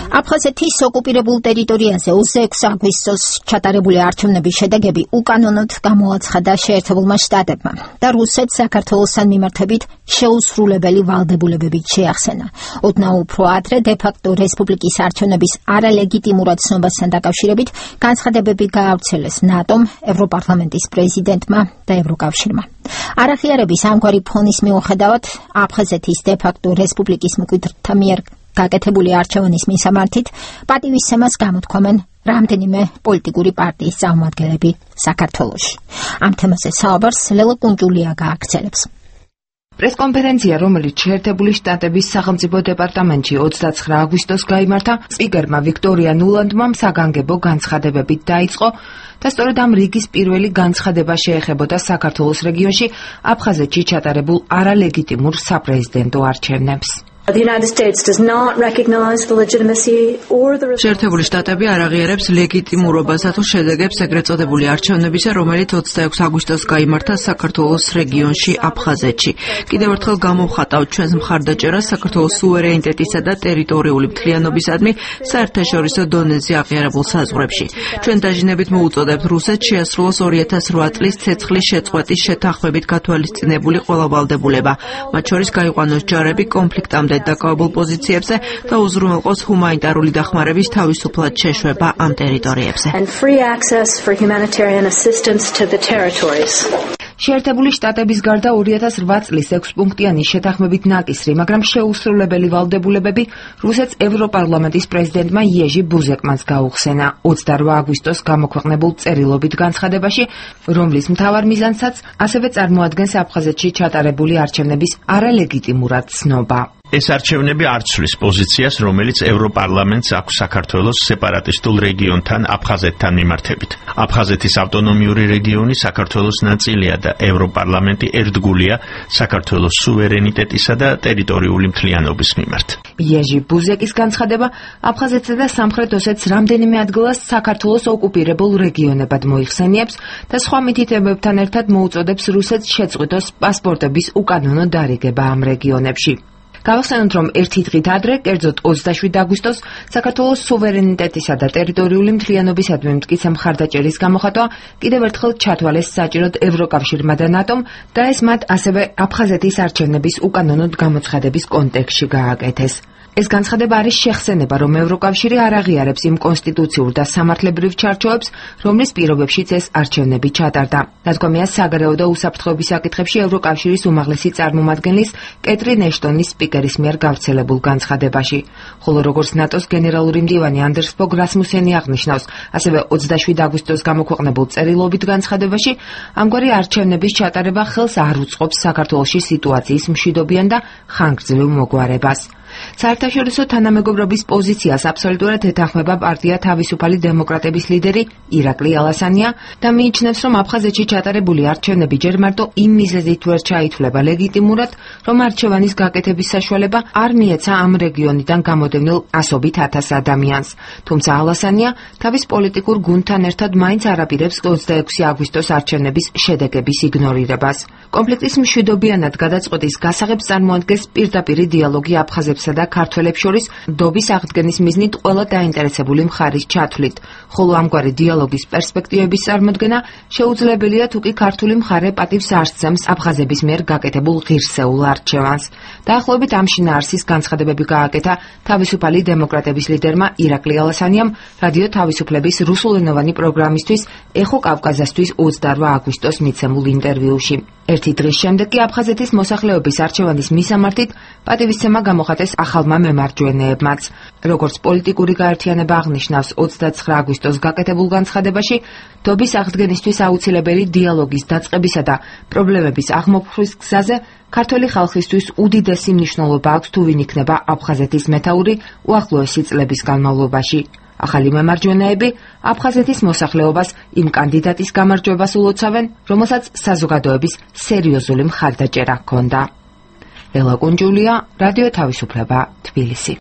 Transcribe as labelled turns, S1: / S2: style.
S1: აფხაზეთის ოკუპირებულ ტერიტორიაზე 26 აგვისტოს ჩატარებული არჩევნების შედეგები უკანონოდ გამოაცხადა შეერთებულმა შტატებმა და რუსეთს საქართველოსთან მიმართებით შეუსრულებელი ვალდებულებებით შეახსენა. ოდნავ უფრო ადრე დე-ფაქტო რესპუბლიკის არჩევნების არალეგიტიმურად ცნობასთან დაკავშირებით განცხადებები გაავრცელეს ნატომ, ევროპარლამენტის პრეზიდენტმა და ევროკავშირმა. არაღიარების ამგვარი ფონის მიუხედავად აფხაზეთის დე-ფაქტო რესპუბლიკის მკვიდრთა მიერ გაკეთებული არჩევნის მისამართით პატივისცემას გამოთქვამენ რამდენიმე პოლიტიკური პარტიის წარმომადგენლები საქართველოში. ამ თემაზე საუბარს ლელო კუნჯულია გააგრძელებს.
S2: პრესკონფერენცია, რომელიც შეერთებული შტატების სახელმწიფო დეპარტამენტში 29 აგვისტოს გაიმართა, სპიკერმა ვიქტორია ნულანდმა საგანგებო განცხადებებით დაიწყო და სწორედ ამ რიგის პირველი განცხადება შეეხებოდა საქართველოს რეგიონში აფხაზეთში ჩატარებულ არალეგიტიმურ საპრეზიდენტო არჩევნებს.
S3: შეერთებული შტატები არ აღიარებს ლეგიტიმურობასა თუ შედეგებს ეგრეთ წოდებული არჩევნებისა, რომელიც 26 აგვისტოს გაიმართა საქართველოს რეგიონში აფხაზეთში. კიდევ ერთხელ გამოვხატავთ ჩვენს მხარდაჭერას საქართველოს სუვერენიტეტისა და ტერიტორიული მთლიანობისადმი საერთაშორისო დონეზე აღიარებულ საზღვრებში. ჩვენ დაჟინებით მოუწოდებთ რუსეთს შეასრულოს 2008 წლის ცეცხლის შეწყვეტის შეთანხმებით გათვალისწინებული ყველა ვალდებულება, მათ შორის გაიყვანოს ჯარები კონფლიქტამდე დაკავებულ პოზიციებზე და უზრუნველყოს ჰუმანიტარული დახმარების თავისუფლად შეშვება ამ ტერიტორიებზე.
S2: შეერთებული შტატების გარდა 2008 წლის 6 პუნქტიანი შეთანხმებით ნაკისრი, მაგრამ შეუსრულებელი ვალდებულებები რუსეთს ევროპარლამენტის პრეზიდენტმა იეჟი ბუზეკმანს გაუხსენა 28 აგვისტოს გამოქვეყნებულ წერილობით განცხადებაში, რომლის მთავარ მიზანსაც ასევე წარმოადგენს აფხაზეთში ჩატარებული არჩევნების არალეგიტიმურად ცნობა.
S4: ეს არჩევნები არ ცვლის პოზიციას, რომელიც ევროპარლამენტს აქვს საქართველოს სეპარატისტულ რეგიონთან აფხაზეთთან მიმართებით. აფხაზეთის ავტონომიური რეგიონი საქართველოს ნაწილია და ევროპარლამენტი ერთგულია საქართველოს სუვერენიტეტისა და ტერიტორიული მთლიანობის მიმართ.
S2: იეჟი ბუზეკის განცხადება აფხაზეთსა და სამხრეთ ოსეთს რამდენიმე ადგილას საქართველოს ოკუპირებულ რეგიონებად მოიხსენიებს და სხვა მითითებებთან ერთად მოუწოდებს რუსეთს შეწყვიტოს პასპორტების უკანონო დარიგება ამ რეგიონებში. გავახსენოთ, რომ ერთი დღით ადრე, კერძოდ 27 აგვისტოს, საქართველოს სუვერენიტეტისა და ტერიტორიული მთლიანობისადმი მტკიცე მხარდაჭერის გამოხატვა კიდევ ერთხელ ჩათვალეს საჭიროდ ევროკავშირმა და ნატომ და ეს მათ ასევე აფხაზეთის არჩევნების უკანონოდ გამოცხადების კონტექსტში გააკეთეს. ეს განცხადება არის შეხსენება, რომ ევროკავშირი არ აღიარებს იმ კონსტიტუციურ და სამართლებრივ ჩარჩოებს, რომლის პირობებშიც ეს არჩევნები ჩატარდა. ნათქვამია საგარეო და უსაფრთხოების საკითხებში ევროკავშირის უმაღლესი წარმომადგენლის კეტრინ ეშტონის სპიკერის მიერ გავრცელებულ განცხადებაში. ხოლო როგორც ნატოს გენერალური მდივანი ანდერს ფოგ რასმუსენი აღნიშნავს, ასევე 27 აგვისტოს გამოქვეყნებულ წერილობით განცხადებაში, ამგვარი არჩევნების ჩატარება ხელს არ უწყობს საქართველოში სიტუაციის მშვიდობიან და ხანგრძლივ მოგვარებას. საერთაშორისო თანამეგობრობის პოზიციას აბსოლუტურად ეთანხმება პარტია თავისუფალი დემოკრატების ლიდერი ირაკლი ალასანია და მიიჩნევს, რომ აფხაზეთში ჩატარებული არჩევნები ჯერ მარტო იმ მიზეზით ვერ ჩაითვლება ლეგიტიმურად, რომ არჩევანის გაკეთების საშუალება არ მიეცა ამ რეგიონიდან გამოდევნილ ასობით ათას ადამიანს. თუმცა ალასანია თავის პოლიტიკურ გუნდთან ერთად მაინც არ აპირებს 26 აგვისტოს არჩევნების შედეგების იგნორირებას. კონფლიქტის მშვიდობიანად გადაწყვეტის გასაღებს წარმოადგენს პირდაპირი დიალოგი აფხაზებსა და ქართველებს შორის დობის აღდგენის მიზნით ყველა დაინტერესებული მხარის ჩათვლით, ხოლო ამგვარი დიალოგის პერსპექტივების წარმოდგენა შეუძლებელია თუ კი ქართული მხარე პატივს არ სცემს აფხაზების მიერ გაკეთებულ ღირსეულ არჩევანს. დაახლოებით ამ შინაარსის განცხადებები გააკეთა თავისუფალი დემოკრატების ლიდერმა ირაკლი ალასანიამ რადიო თავისუფლების რუსულენოვანი პროგრამისთვის ეხო კავკაზასთვის 28 აგვისტოს მიცემულ ინტერვიუში. ერთი დღის შემდეგ კი აფხაზეთის მოსახლეობის არჩევანის მისამართით პატივისცემა გამოხატეს ახალმა მემარჯვენეებმაც. როგორც პოლიტიკური გაერთიანება აღნიშნავს 29 აგვისტოს გაკეთებულ განცხადებაში, დობის აღდგენისთვის აუცილებელი დიალოგის დაწყებისა და პრობლემების აღმოფხვის გზაზე ქართველი ხალხისთვის უდიდესი მნიშვნელობა აქვს თუ ვინ იქნება აფხაზეთის მეთაური უახლოესი წლების განმავლობაში. ახალი მემარჯვენეები აფხაზეთის მოსახლეობას იმ კანდიდატის გამარჯვებას ულოცავენ, რომელსაც საზოგადოების სერიოზული მხარდაჭერა ჰქონდა. ლელა კუნჯულია, რადიო თავისუფლება, თბილისი.